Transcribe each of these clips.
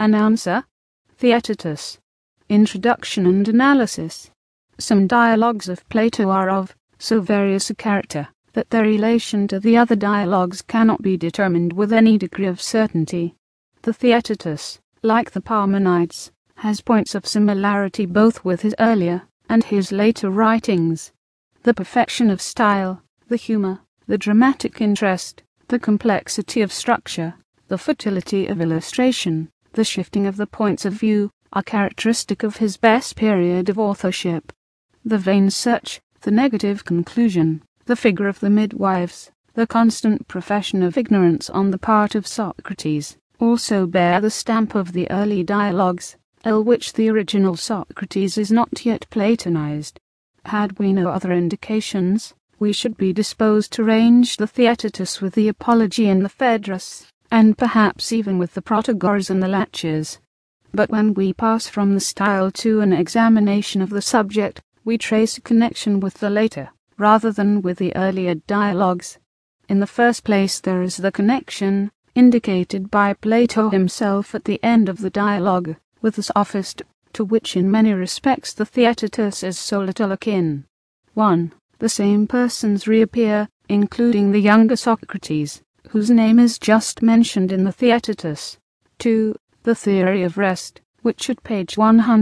Announcer. Theaetetus. Introduction and analysis. Some dialogues of Plato are of so various a character that their relation to the other dialogues cannot be determined with any degree of certainty. The Theaetetus, like the Parmenides, has points of similarity both with his earlier and his later writings. The perfection of style, the humour, the dramatic interest, the complexity of structure, the fertility of illustration, the shifting of the points of view, are characteristic of his best period of authorship. The vain search, the negative conclusion, the figure of the midwives, the constant profession of ignorance on the part of Socrates, also bear the stamp of the early dialogues, which the original Socrates is not yet Platonized. Had we no other indications, we should be disposed to range the Theaetetus with the Apology and the Phaedrus, and perhaps even with the Protagoras and the Laches. But when we pass from the style to an examination of the subject, we trace a connection with the later, rather than with the earlier dialogues. In the first place there is the connection, indicated by Plato himself at the end of the dialogue, with the Sophist, to which in many respects the Theaetetus is so little akin. 1. The same persons reappear, including the younger Socrates, whose name is just mentioned in the Theaetetus. 2. The theory of rest, which at page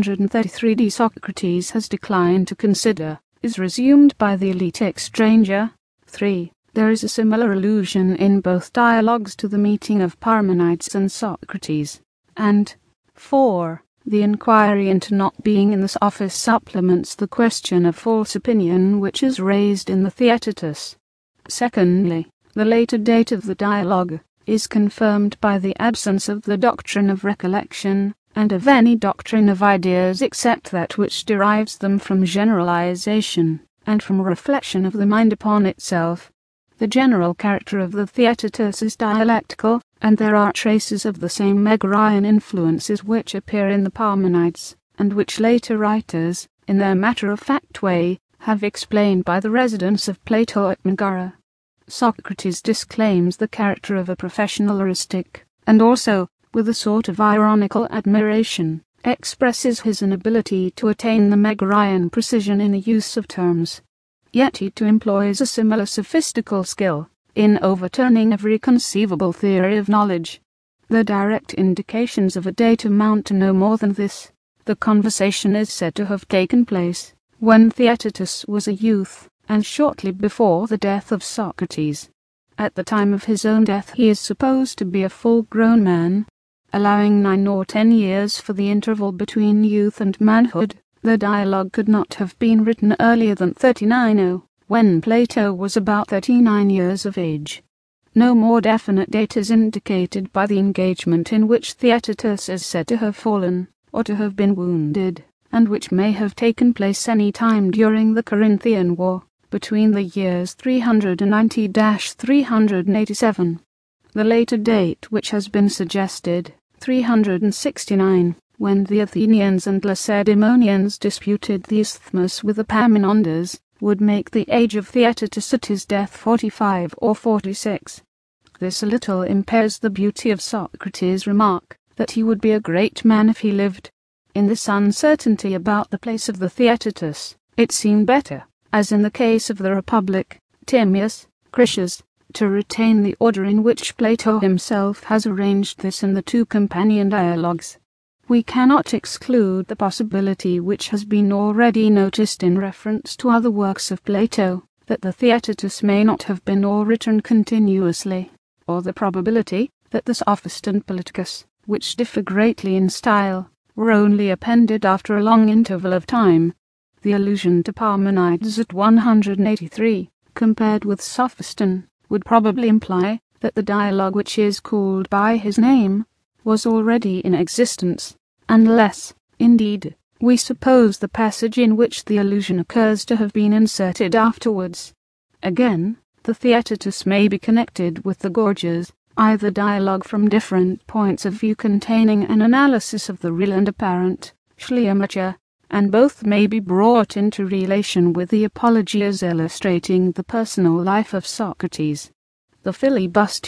133 Socrates has declined to consider, is resumed by the Eleatic stranger. 3. There is a similar allusion in both dialogues to the meeting of Parmenides and Socrates. And 4. The inquiry into not being in the Sophist supplements the question of false opinion which is raised in the Theaetetus. Secondly, the later date of the dialogue is confirmed by the absence of the doctrine of recollection, and of any doctrine of ideas except that which derives them from generalization, and from reflection of the mind upon itself. The general character of the Theaetetus is dialectical, and there are traces of the same Megarian influences which appear in the Parmenides, and which later writers, in their matter-of-fact way, have explained by the residence of Plato at Megara. Socrates disclaims the character of a professional eristic, and also, with a sort of ironical admiration, expresses his inability to attain the Megarian precision in the use of terms. Yet he too employs a similar sophistical skill in overturning every conceivable theory of knowledge. The direct indications of a date amount to no more than this. The conversation is said to have taken place when Theaetetus was a youth, and shortly before the death of Socrates. At the time of his own death he is supposed to be a full-grown man. Allowing 9 or 10 years for the interval between youth and manhood, the dialogue could not have been written earlier than 39, when Plato was about 39 years of age. No more definite date is indicated by the engagement in which Theaetetus is said to have fallen, or to have been wounded, and which may have taken place any time during the Corinthian War, between the years 390-387. The later date which has been suggested, 369, when the Athenians and Lacedaemonians disputed the isthmus with the Epaminondas, would make the age of Theaetetus at his death 45 or 46. This a little impairs the beauty of Socrates' remark, that he would be a great man if he lived. In this uncertainty about the place of the Theaetetus, it seemed better, as in the case of the Republic, Timaeus, Critias, to retain the order in which Plato himself has arranged this in the 2 companion dialogues. We cannot exclude the possibility which has been already noticed in reference to other works of Plato, that the Theaetetus may not have been all written continuously, or the probability that the Sophist and Politicus, which differ greatly in style, were only appended after a long interval of time. The allusion to Parmenides at 183, compared with Sophiston, would probably imply that the dialogue which is called by his name was already in existence, unless, indeed, we suppose the passage in which the allusion occurs to have been inserted afterwards. Again, the Theaetetus may be connected with the Gorgias, either dialogue from different points of view containing an analysis of the real and apparent, schleiermacher, and both may be brought into relation with the Apology as illustrating the personal life of Socrates. The Philebus too,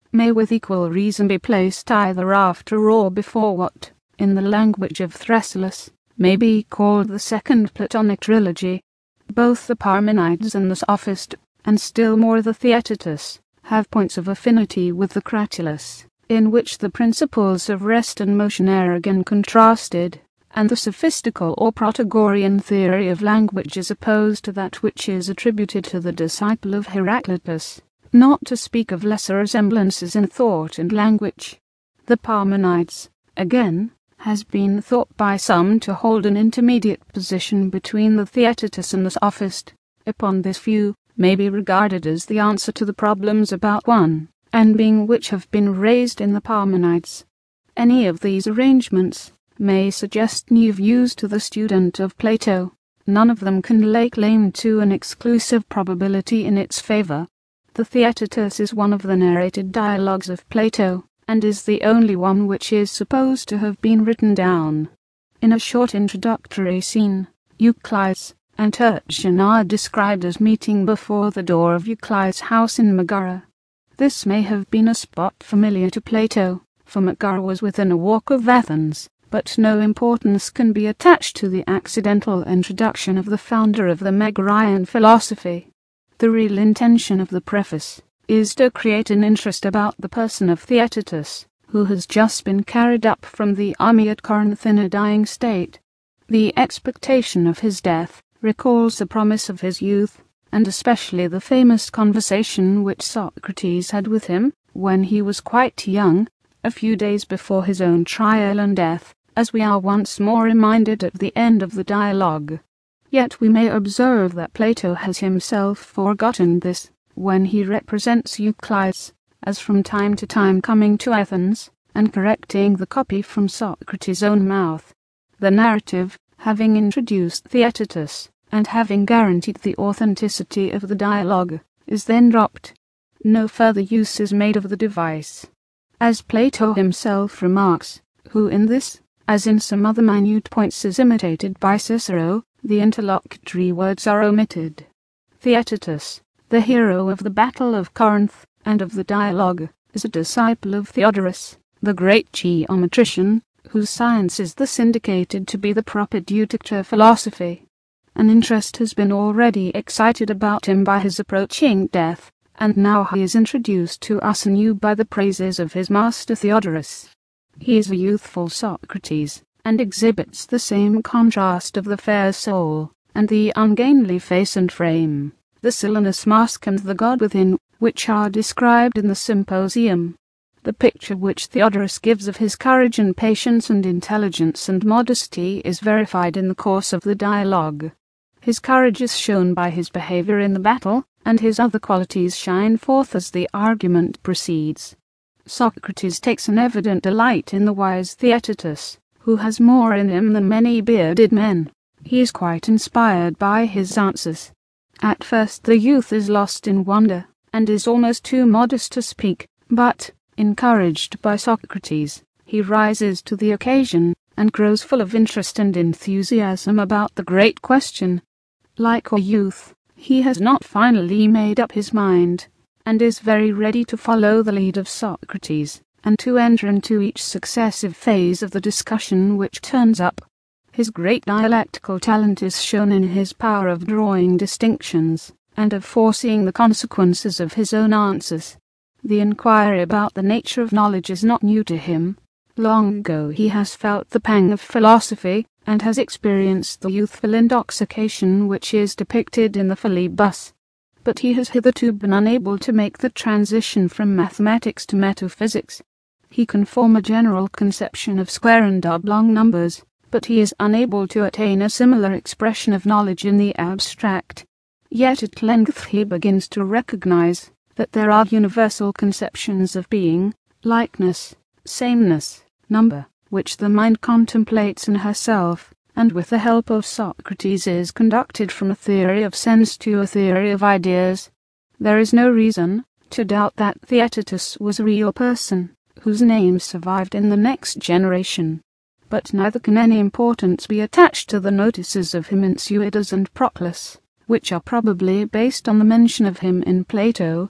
may with equal reason be placed either after or before what, in the language of Thrasyllus, may be called the second Platonic trilogy. Both the Parmenides and the Sophist, and still more the Theaetetus, have points of affinity with the Cratylus, in which the principles of rest and motion are again contrasted, and the sophistical or Protagorean theory of language is opposed to that which is attributed to the disciple of Heraclitus, not to speak of lesser resemblances in thought and language. The Parmenides, again, has been thought by some to hold an intermediate position between the Theaetetus and the Sophist. Upon this view, may be regarded as the answer to the problems about one and being which have been raised in the Parmenides. Any of these arrangements may suggest new views to the student of Plato. None of them can lay claim to an exclusive probability in its favour. The Theaetetus is one of the narrated dialogues of Plato, and is the only one which is supposed to have been written down. In a short introductory scene, Euclides and Tertian are described as meeting before the door of Euclides' house in Megara. This may have been a spot familiar to Plato, for Megara was within a walk of Athens, but no importance can be attached to the accidental introduction of the founder of the Megarian philosophy. The real intention of the preface is to create an interest about the person of Theaetetus, who has just been carried up from the army at Corinth in a dying state. The expectation of his death recalls the promise of his youth, and especially the famous conversation which Socrates had with him, when he was quite young, a few days before his own trial and death, as we are once more reminded at the end of the dialogue. Yet we may observe that Plato has himself forgotten this, when he represents Euclides as from time to time coming to Athens, and correcting the copy from Socrates' own mouth. The narrative, having introduced Theaetetus, and having guaranteed the authenticity of the dialogue, is then dropped. No further use is made of the device. As Plato himself remarks, who in this, as in some other minute points is imitated by Cicero, the interlocutory words are omitted. Theaetetus, the hero of the Battle of Corinth, and of the dialogue, is a disciple of Theodorus, the great geometrician, whose science is thus indicated to be the propedeutic to philosophy. An interest has been already excited about him by his approaching death, and now he is introduced to us anew by the praises of his master Theodorus. He is a youthful Socrates, and exhibits the same contrast of the fair soul, and the ungainly face and frame, the sillinous mask and the god within, which are described in the Symposium. The picture which Theodorus gives of his courage and patience and intelligence and modesty is verified in the course of the dialogue. His courage is shown by his behaviour in the battle, and his other qualities shine forth as the argument proceeds. Socrates takes an evident delight in the wise Theaetetus, who has more in him than many bearded men. He is quite inspired by his answers. At first the youth is lost in wonder, and is almost too modest to speak, but, encouraged by Socrates, he rises to the occasion, and grows full of interest and enthusiasm about the great question. Like a youth, he has not finally made up his mind, and is very ready to follow the lead of Socrates, and to enter into each successive phase of the discussion which turns up. His great dialectical talent is shown in his power of drawing distinctions, and of foreseeing the consequences of his own answers. The inquiry about the nature of knowledge is not new to him. Long ago he has felt the pang of philosophy, and has experienced the youthful intoxication which is depicted in the Philebus. But he has hitherto been unable to make the transition from mathematics to metaphysics. He can form a general conception of square and oblong numbers, but he is unable to attain a similar expression of knowledge in the abstract. Yet at length he begins to recognize that there are universal conceptions of being, likeness, sameness, number, which the mind contemplates in herself, and with the help of Socrates is conducted from a theory of sense to a theory of ideas. There is no reason to doubt that Theaetetus was a real person, whose name survived in the next generation. But neither can any importance be attached to the notices of him in Suidas and Proclus, which are probably based on the mention of him in Plato.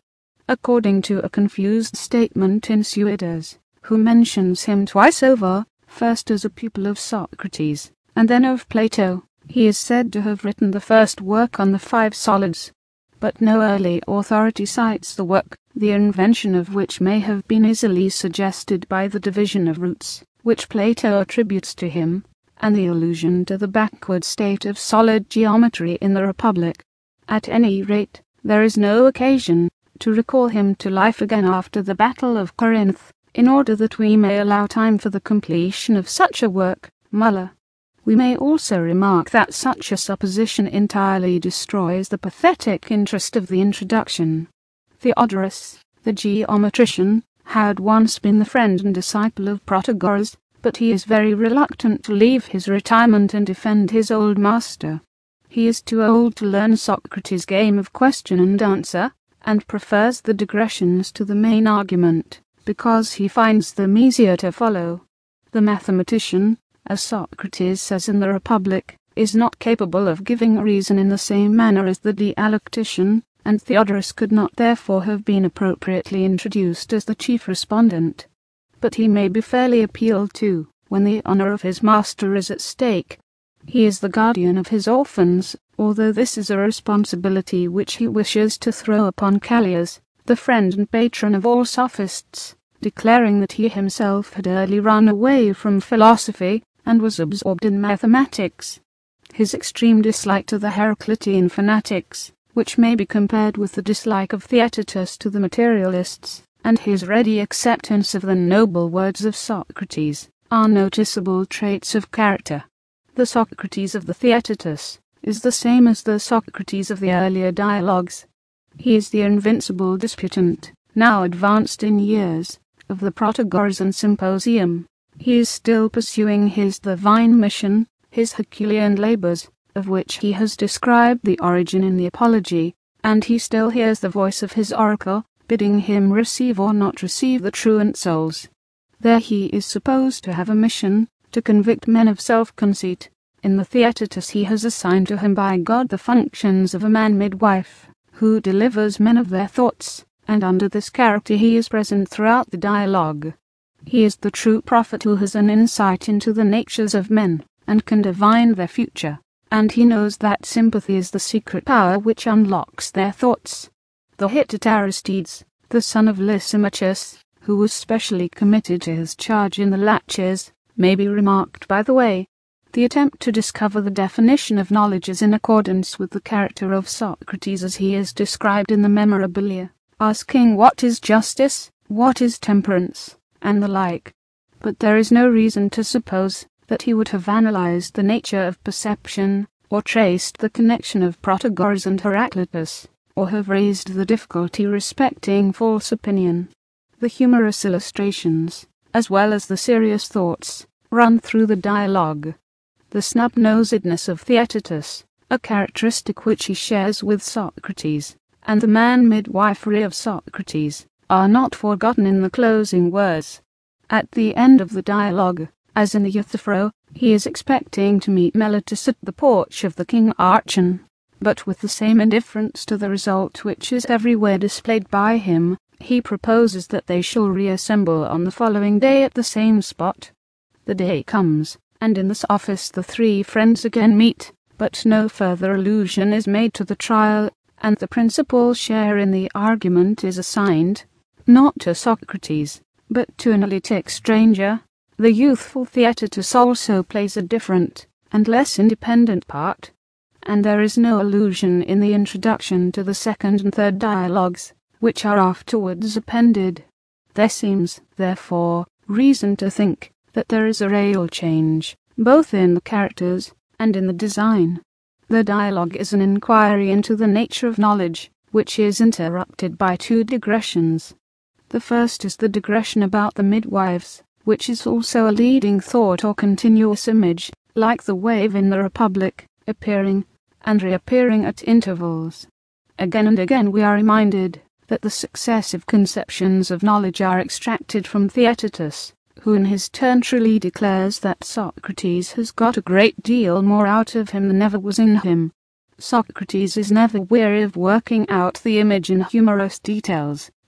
according to a confused statement in Suidas, who mentions him twice over, first as a pupil of Socrates, and then of Plato. He is said to have written the first work on the five solids, but no early authority cites the work, the invention of which may have been easily suggested by the division of roots, which Plato attributes to him, and the allusion to the backward state of solid geometry in the Republic. At any rate, there is no occasion to recall him to life again after the Battle of Corinth, in order that we may allow time for the completion of such a work. Muller. We may also remark that such a supposition entirely destroys the pathetic interest of the introduction. Theodorus, the geometrician, had once been the friend and disciple of Protagoras, but he is very reluctant to leave his retirement and defend his old master. He is too old to learn Socrates' game of question and answer, and prefers the digressions to the main argument, because he finds them easier to follow. The mathematician, as Socrates says in the Republic, is not capable of giving a reason in the same manner as the dialectician, and Theodorus could not therefore have been appropriately introduced as the chief respondent. But he may be fairly appealed to, when the honour of his master is at stake. He is the guardian of his orphans, although this is a responsibility which he wishes to throw upon Callias, the friend and patron of all sophists, declaring that he himself had early run away from philosophy, and was absorbed in mathematics. His extreme dislike to the Heraclitean fanatics, which may be compared with the dislike of Theaetetus to the materialists, and his ready acceptance of the noble words of Socrates, are noticeable traits of character. The Socrates of the Theaetetus is the same as the Socrates of the earlier dialogues. He is the invincible disputant, now advanced in years, of the Protagoras and Symposium. He is still pursuing his divine mission, his Herculean labours, of which he has described the origin in the Apology, and he still hears the voice of his oracle, bidding him receive or not receive the truant souls. There he is supposed to have a mission, to convict men of self-conceit. In the Theaetetus he has assigned to him by God the functions of a man-midwife, who delivers men of their thoughts, and under this character he is present throughout the dialogue. He is the true prophet who has an insight into the natures of men, and can divine their future, and he knows that sympathy is the secret power which unlocks their thoughts. The Hittite Aristides, the son of Lysimachus, who was specially committed to his charge in the Laches, may be remarked by the way. The attempt to discover the definition of knowledge is in accordance with the character of Socrates as he is described in the Memorabilia, asking what is justice, what is temperance, and the like. But there is no reason to suppose that he would have analysed the nature of perception, or traced the connection of Protagoras and Heraclitus, or have raised the difficulty respecting false opinion. The humorous illustrations, as well as the serious thoughts, run through the dialogue. The snub-nosedness of Theaetetus, a characteristic which he shares with Socrates, and the man-midwifery of Socrates, are not forgotten in the closing words. At the end of the dialogue, as in the Euthyphro, he is expecting to meet Meletus at the porch of the King Archon, but with the same indifference to the result which is everywhere displayed by him, he proposes that they shall reassemble on the following day at the same spot. The day comes, and in this office the three friends again meet, but no further allusion is made to the trial, and the principal share in the argument is assigned, not to Socrates, but to an Eleatic stranger. The youthful Theaetetus also plays a different, and less independent part, and there is no allusion in the introduction to the second and third dialogues, which are afterwards appended. There seems, therefore, reason to think that there is a real change, both in the characters and in the design. The dialogue is an inquiry into the nature of knowledge, which is interrupted by two digressions. The first is the digression about the midwives, which is also a leading thought or continuous image, like the wave in the Republic, appearing and reappearing at intervals. Again and again we are reminded that the successive conceptions of knowledge are extracted from Theaetetus, who in his turn truly declares that Socrates has got a great deal more out of him than ever was in him. Socrates is never weary of working out the image in humorous details,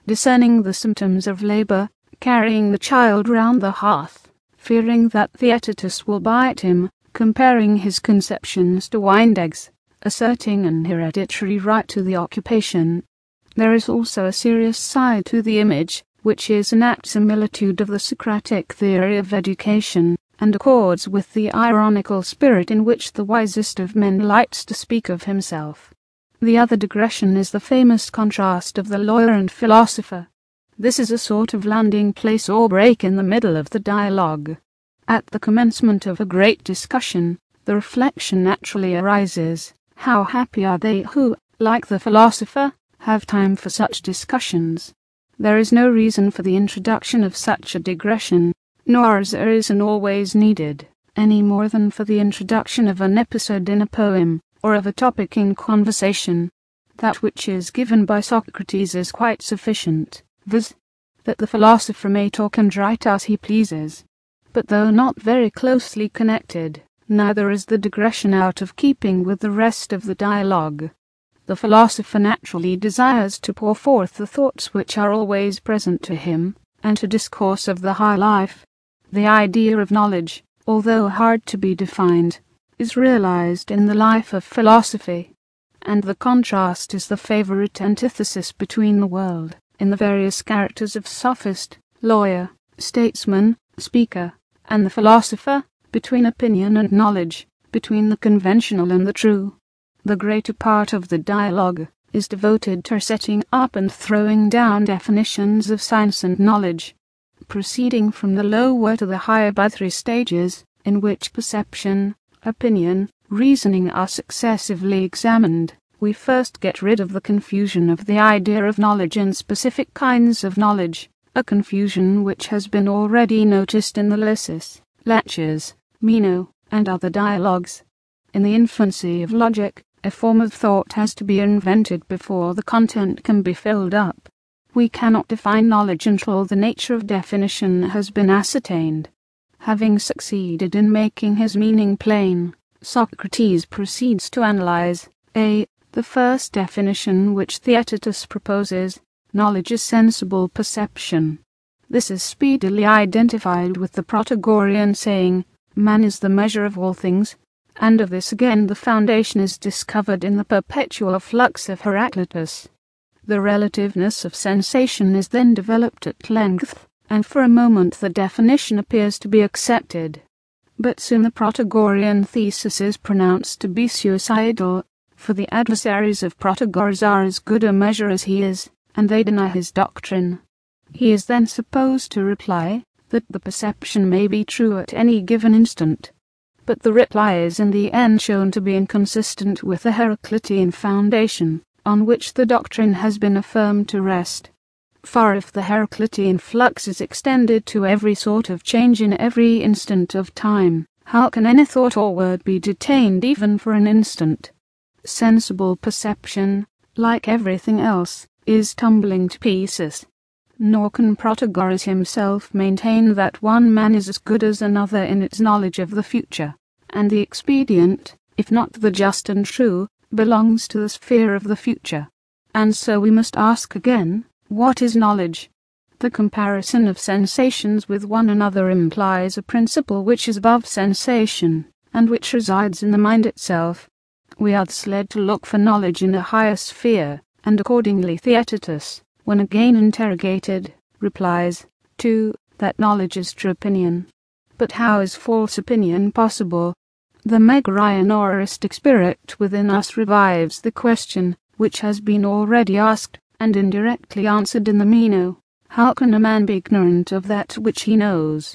discerning the symptoms of labour, carrying the child round the hearth, fearing that Theaetetus will bite him, comparing his conceptions to wind eggs, asserting an hereditary right to the occupation. There is also a serious side to the image, which is an apt similitude of the Socratic theory of education, and accords with the ironical spirit in which the wisest of men likes to speak of himself. The other digression is the famous contrast of the lawyer and philosopher. This is a sort of landing place or break in the middle of the dialogue. At the commencement of a great discussion, the reflection naturally arises, how happy are they who, like the philosopher, have time for such discussions. There is no reason for the introduction of such a digression, nor is there is and always needed, any more than for the introduction of an episode in a poem, or of a topic in conversation. That which is given by Socrates is quite sufficient, viz., that the philosopher may talk and write as he pleases. But though not very closely connected, neither is the digression out of keeping with the rest of the dialogue. The philosopher naturally desires to pour forth the thoughts which are always present to him, and to discourse of the high life. The idea of knowledge, although hard to be defined, is realized in the life of philosophy, and the contrast is the favourite antithesis between the world, in the various characters of sophist, lawyer, statesman, speaker, and the philosopher, between opinion and knowledge, between the conventional and the true. The greater part of the dialogue is devoted to setting up and throwing down definitions of science and knowledge. Proceeding from the lower to the higher by 3 stages, in which perception, opinion, reasoning are successively examined, we first get rid of the confusion of the idea of knowledge and specific kinds of knowledge, a confusion which has been already noticed in the Lysis, Laches, Meno, and other dialogues. In the infancy of logic, a form of thought has to be invented before the content can be filled up. We cannot define knowledge until the nature of definition has been ascertained. Having succeeded in making his meaning plain, Socrates proceeds to analyze the first definition which Theaetetus proposes. Knowledge is sensible perception. This is speedily identified with the Protagorean saying, man is the measure of all things, and of this again the foundation is discovered in the perpetual flux of Heraclitus. The relativeness of sensation is then developed at length, and for a moment the definition appears to be accepted. But soon the Protagorean thesis is pronounced to be suicidal, for the adversaries of Protagoras are as good a measure as he is, and they deny his doctrine. He is then supposed to reply that the perception may be true at any given instant. But the reply is in the end shown to be inconsistent with the Heraclitean foundation, on which the doctrine has been affirmed to rest. For if the Heraclitean flux is extended to every sort of change in every instant of time, how can any thought or word be detained even for an instant? Sensible perception, like everything else, is tumbling to pieces. Nor can Protagoras himself maintain that one man is as good as another in its knowledge of the future, and the expedient, if not the just and true, belongs to the sphere of the future. And so we must ask again, what is knowledge? The comparison of sensations with one another implies a principle which is above sensation, and which resides in the mind itself. We are thus led to look for knowledge in a higher sphere, and accordingly Theaetetus, when again interrogated, replies, 2. That knowledge is true opinion. But how is false opinion possible? The Megarian or eristic spirit within us revives the question, which has been already asked, and indirectly answered in the Meno. How can a man be ignorant of that which he knows?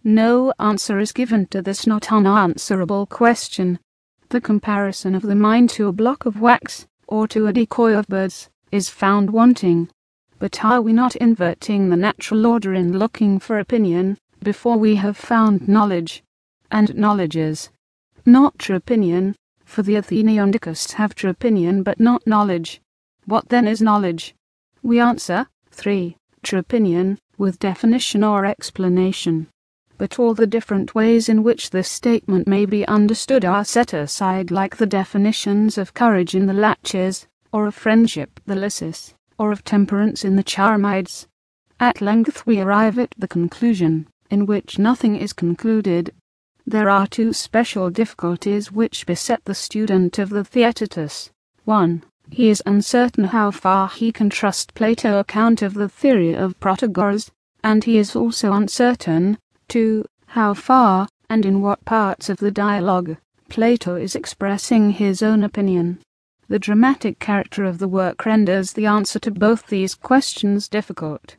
No answer is given to this not unanswerable question. The comparison of the mind to a block of wax, or to a decoy of birds, is found wanting. But are we not inverting the natural order in looking for opinion, before we have found knowledge? And knowledge is not true opinion, for the Athenionists have true opinion but not knowledge. What then is knowledge? We answer, 3. True opinion, with definition or explanation. But all the different ways in which this statement may be understood are set aside like the definitions of courage in the Laches, or of friendship the Lysis, or of temperance in the Charmides. At length we arrive at the conclusion, in which nothing is concluded. There are two special difficulties which beset the student of the Theaetetus. 1. He is uncertain how far he can trust Plato's account of the theory of Protagoras, and he is also uncertain, 2. How far, and in what parts of the dialogue, Plato is expressing his own opinion. The dramatic character of the work renders the answer to both these questions difficult.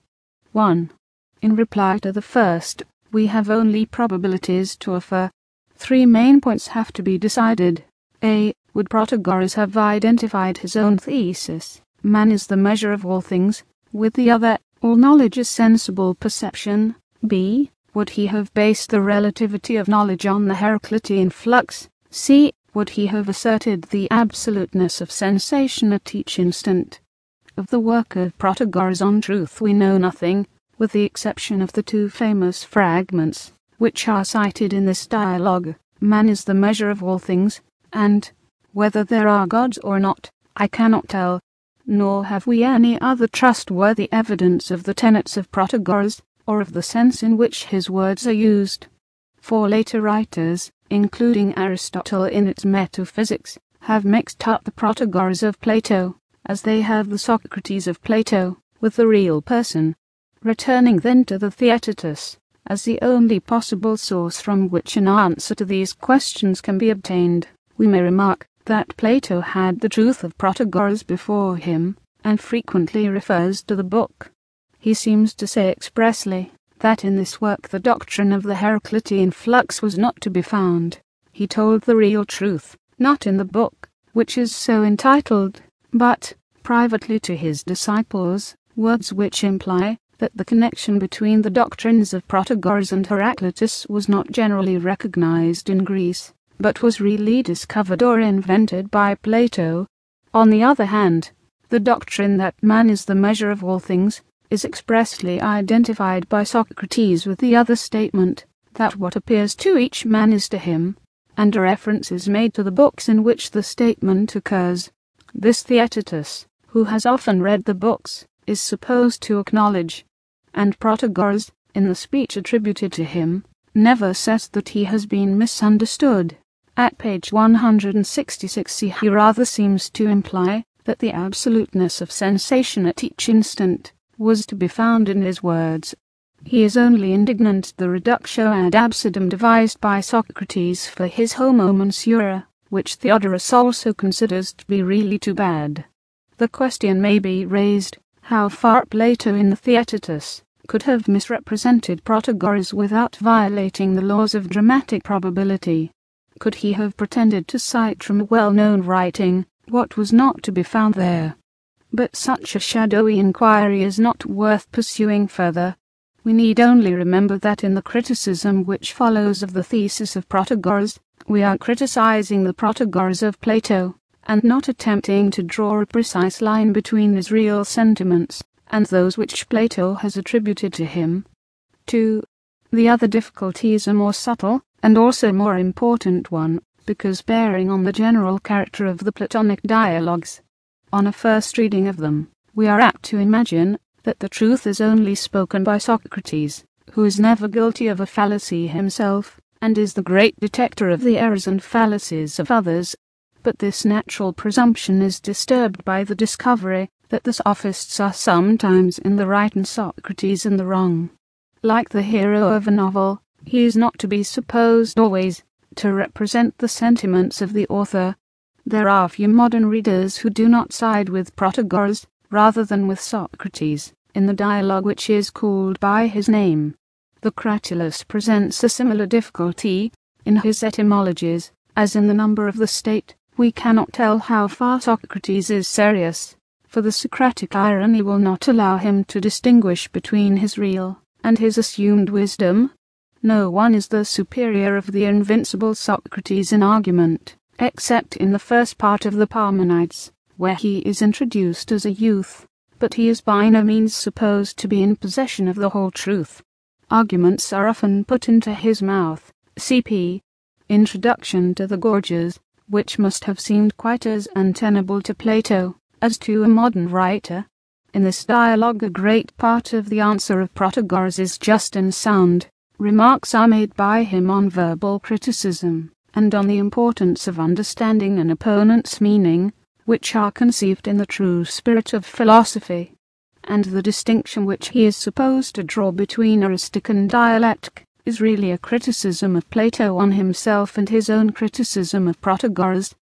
1. In reply to the first, we have only probabilities to offer. 3 main points have to be decided. A. Would Protagoras have identified his own thesis, man is the measure of all things, with the other, all knowledge is sensible perception? B. Would he have based the relativity of knowledge on the Heraclitean flux? C. Would he have asserted the absoluteness of sensation at each instant? Of the work of Protagoras on truth we know nothing, with the exception of the 2 famous fragments, which are cited in this dialogue, man is the measure of all things, and, whether there are gods or not, I cannot tell, nor have we any other trustworthy evidence of the tenets of Protagoras, or of the sense in which his words are used. 4 later writers, including Aristotle in its Metaphysics, have mixed up the Protagoras of Plato, as they have the Socrates of Plato, with the real person. Returning then to the Theaetetus, as the only possible source from which an answer to these questions can be obtained, we may remark that Plato had the truth of Protagoras before him, and frequently refers to the book. He seems to say expressly that in this work the doctrine of the Heraclitean flux was not to be found. He told the real truth, not in the book, which is so entitled, but, privately to his disciples, words which imply that the connection between the doctrines of Protagoras and Heraclitus was not generally recognized in Greece, but was really discovered or invented by Plato. On the other hand, the doctrine that man is the measure of all things is expressly identified by Socrates with the other statement, that what appears to each man is to him, and a reference is made to the books in which the statement occurs. This Theaetetus, who has often read the books, is supposed to acknowledge, and Protagoras, in the speech attributed to him, never says that he has been misunderstood. At page 166 he rather seems to imply that the absoluteness of sensation at each instant was to be found in his words. He is only indignant at the reductio ad absurdum devised by Socrates for his Homo Mensura, which Theodorus also considers to be really too bad. The question may be raised, how far Plato in the Theaetetus could have misrepresented Protagoras without violating the laws of dramatic probability. Could he have pretended to cite from a well-known writing what was not to be found there? But such a shadowy inquiry is not worth pursuing further. We need only remember that in the criticism which follows of the thesis of Protagoras, we are criticizing the Protagoras of Plato, and not attempting to draw a precise line between his real sentiments and those which Plato has attributed to him. 2. The other difficulty is a more subtle, and also more important one, because bearing on the general character of the Platonic dialogues. On a first reading of them, we are apt to imagine that the truth is only spoken by Socrates, who is never guilty of a fallacy himself, and is the great detector of the errors and fallacies of others. But this natural presumption is disturbed by the discovery that the sophists are sometimes in the right and Socrates in the wrong. Like the hero of a novel, he is not to be supposed always to represent the sentiments of the author. There are few modern readers who do not side with Protagoras rather than with Socrates in the dialogue which is called by his name. The Cratylus presents a similar difficulty in his etymologies, as in the number of the state. We cannot tell how far Socrates is serious, for the Socratic irony will not allow him to distinguish between his real and his assumed wisdom. No one is the superior of the invincible Socrates in argument, except in the first part of the Parmenides, where he is introduced as a youth, but he is by no means supposed to be in possession of the whole truth. Arguments are often put into his mouth. C.P. Introduction to the Gorgias, which must have seemed quite as untenable to Plato as to a modern writer. In this dialogue a great part of the answer of Protagoras is just and sound. Remarks are made by him on verbal criticism, and on the importance of understanding an opponent's meaning, which are conceived in the true spirit of philosophy, and the distinction which he is supposed to draw between eristic and dialectic is really a criticism of Plato on himself and his own criticism of Protagoras.